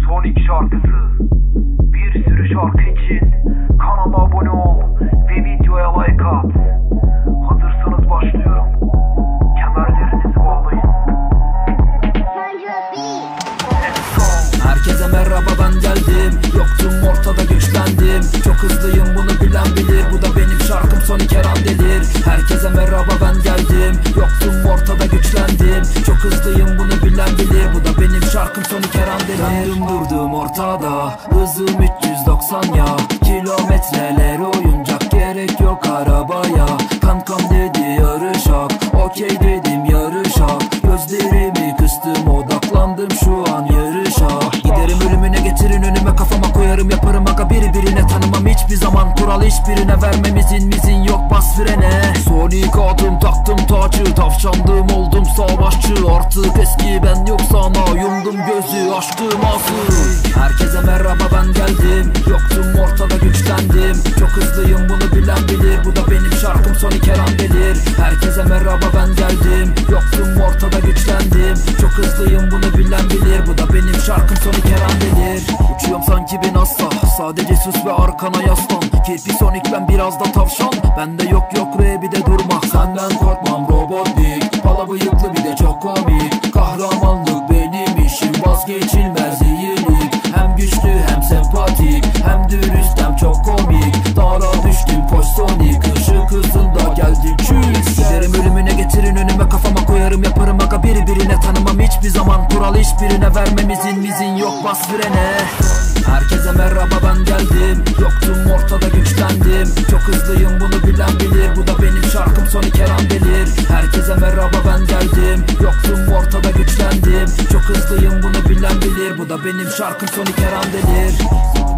Sonic şarkısı. Bir sürü şarkı için kanala abone ol ve videoya like at. Hazırsanız başlıyorum. Kemerlerinizi bağlayın. Herkese merhaba, ben geldim. Yoktum, ortada güçlendim. Çok hızlıyım, bunu bilen bilir. Bu da benim şarkım, Sonic her an delir. Herkese merhaba, ben geldim. Yoktum, ortada güçlendim. Çok hızlıyım, bunu bilen bilir. Bu da benim şarkım, Sonic her an delir. Döndüm durdum ortada, hızım 390 ya. Kilometreler oyuncak, gerek yok arabaya. Kankam dedi yarışak, okey dedim yarışak. Gözlerimi kıstım, odaklandım şu an yarışa. Giderim ölümüne, getirin önüme, kafama koyarım yaparım aga. Biri birine tanımam hiçbir zaman, kural hiçbirine vermem izin yok, bas frene. Sonic adım taktım tacı, tavşandım oldum savaşçı. Artık eski ben yok sana, yumdum gözü açtım ağzı. Herkese merhaba, ben geldim. Yoktum, ortada güçlendim. Çok hızlıyım, bunu bilen bilir. Bu da benim şarkım, Sonic her an delir. Herkese merhaba, ben geldim. Yoktum, ortada güçlendim. Çok hızlıyım, bunu bilen bilir. Bu da benim şarkım, Sonic her an delir. Uçuyorum sanki bir NASA, sadece sus ve arkana yaslan. Kirpi Sonic, ben biraz da tavşan. Bende yok ve bir de durmak. Senden korkmam robotik, pala bıyıklı bir de çok komik. Kahramanlık benim işim, vazgeçilmez iyilik. Hem güçlü hem sempatik, hem dürüst hem çok komik. Dara düştüm koş Sonic, ışık hızında geldin çüş. Giderim ölümüne, getirin önüme, kafama koyarım yaparım aga. Biri birine tanımam hiçbir zaman, kural hiçbirine vermem izin yok, bas frene. Herkese merhaba, ben geldim. Yoktum, ortada güçlendim. Çok hızlıyım, bunu bilen bilir. Bu da benim şarkım, Sonic her an delir. Herkese merhaba, ben geldim. Yoktum, ortada güçlendim. Çok hızlıyım, bunu bilen bilir. Bu da benim şarkım, Sonic her an delir.